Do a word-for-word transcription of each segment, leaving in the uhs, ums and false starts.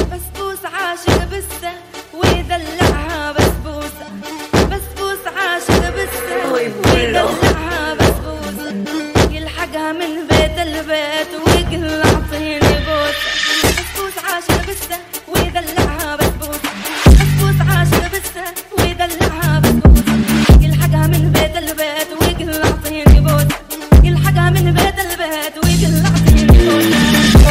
بسبوسة عاشق بسة ويدلعها بسبوسة، بسبوسة عاشق بسة ويدلعها بسبوسة، يلحقها من بيت البيت ويقول اعطيني بوسة. بسبوسة عاشق بسة ويدلعها بسبوسة، بسبوسة عاشق بسة ويدلعها بسبوسة، يلحقها من بيت البيت ويقول اعطيني بوسة، يلحقها من بيت البيت ويقول اعطيني بوسة.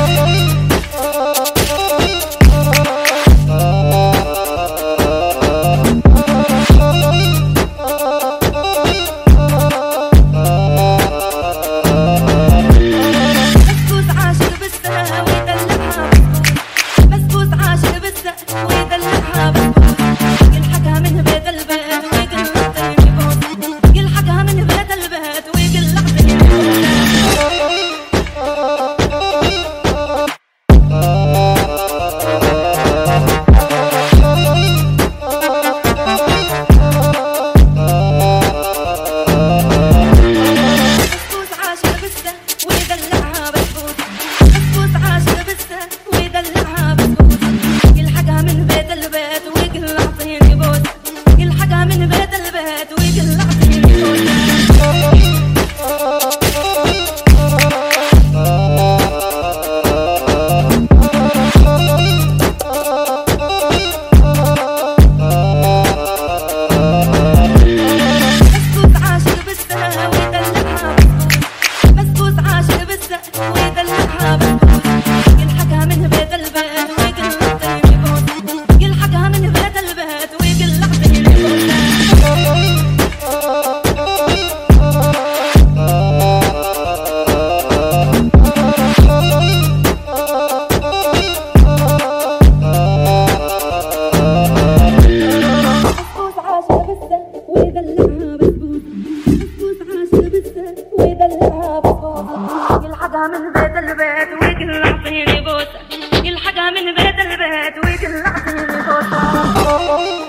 يلحقها من بيت البيت ويقول اعطيني بوسة، يلحقها من بيت البيت ويقول اعطيني بوسة.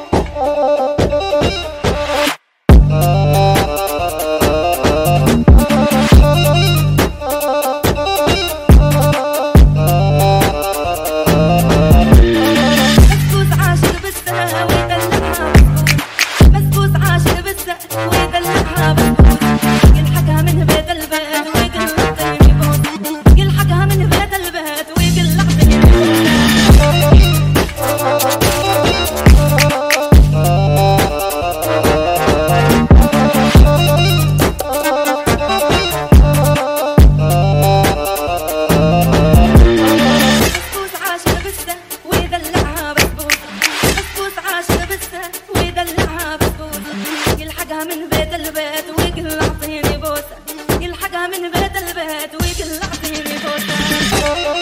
يلحقها من بيت البيت ويقول اعطيني بوسة، يلحقها من بيت البيت ويقول اعطيني بوسة.